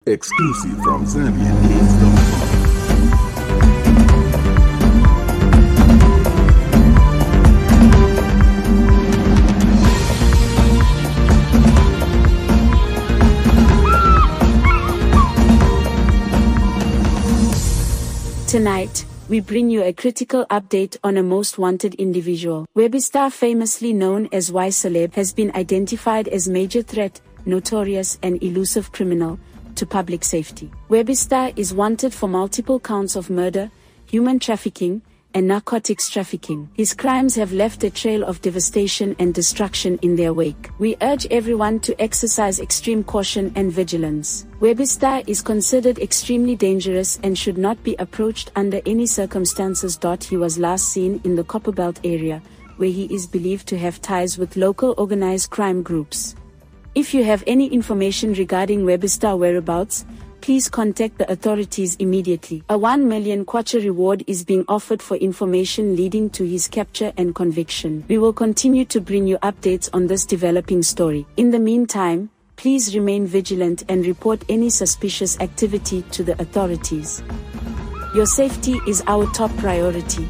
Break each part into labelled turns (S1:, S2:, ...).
S1: Exclusive from ZambianKings.com.
S2: Tonight, we bring you a critical update on a most wanted individual. Webistar, famously known as Y-Celeb, has been identified as major threat, notorious and elusive criminal to public safety. Webistar is wanted for multiple counts of murder, human trafficking, and narcotics trafficking. His crimes have left a trail of devastation and destruction in their wake. We urge everyone to exercise extreme caution and vigilance. Webistar is considered extremely dangerous and should not be approached under any circumstances. He was last seen in the Copperbelt area, where he is believed to have ties with local organized crime groups. If you have any information regarding Webistar whereabouts, please contact the authorities immediately. A 1 million kwacha reward is being offered for information leading to his capture and conviction. We will continue to bring you updates on this developing story. In the meantime, please remain vigilant and report any suspicious activity to the authorities. Your safety is our top priority.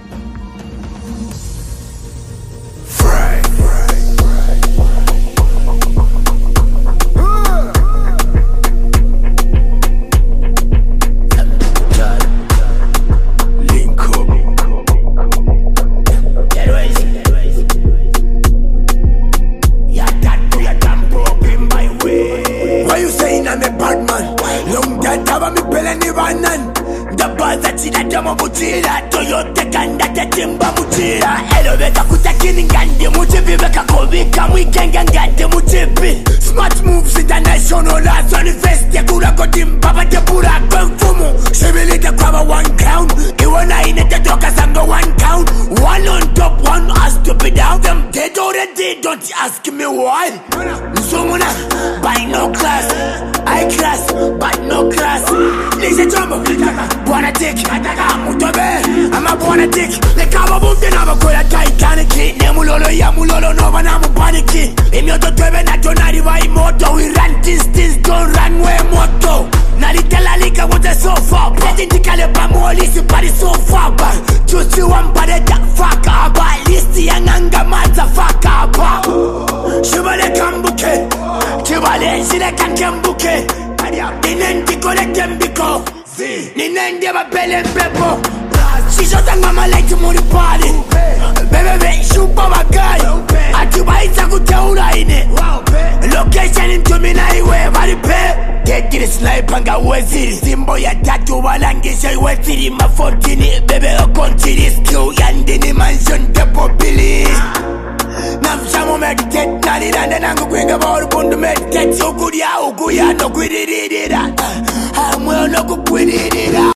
S3: Toyota kanda tetimba muchira eleveta kutakini ngandi muchipi beka kobika mwikenga ngandi muchipi smart moves international as manifeste kura kotimba batepura kwenfumu shibilite kwaba 1 count iwona inete toka sango 1 count 1 on top 1 has to be down them dead already don't ask me why Nsumuna by no class I class but no class Lise chombo Buona dick Mutobe I'm a buona dick Le cavo bunte nava quella Titanic Ne mulolo ya mulolo nova namu paniki Imyoto twebe na tonari va imoto We run distance don't run way moto Nalitela lika with the sofa Peti ndikale pa muolisi pari sofa ba Chusi wampade tak faka ba Listi ya nanga maza faka ba Shibale kambuke Chibale shile kankembuke Ninenti kole kembiko Ninenti mapele mpepo Shishota ngama like muri party Bebe shupa magai Atubaita kuteura ine Location into mina iwe varipe Getiri sniper nga weziri Simbo ya tatu walangisha weziri Mafotini bebe okontiri Skill yandini mansion tepo bili Namshamo meditate Nalirande nangu kwinga bauru bundu meditate Ukuria ukuya no kwiririra Hamwe no kukwiririra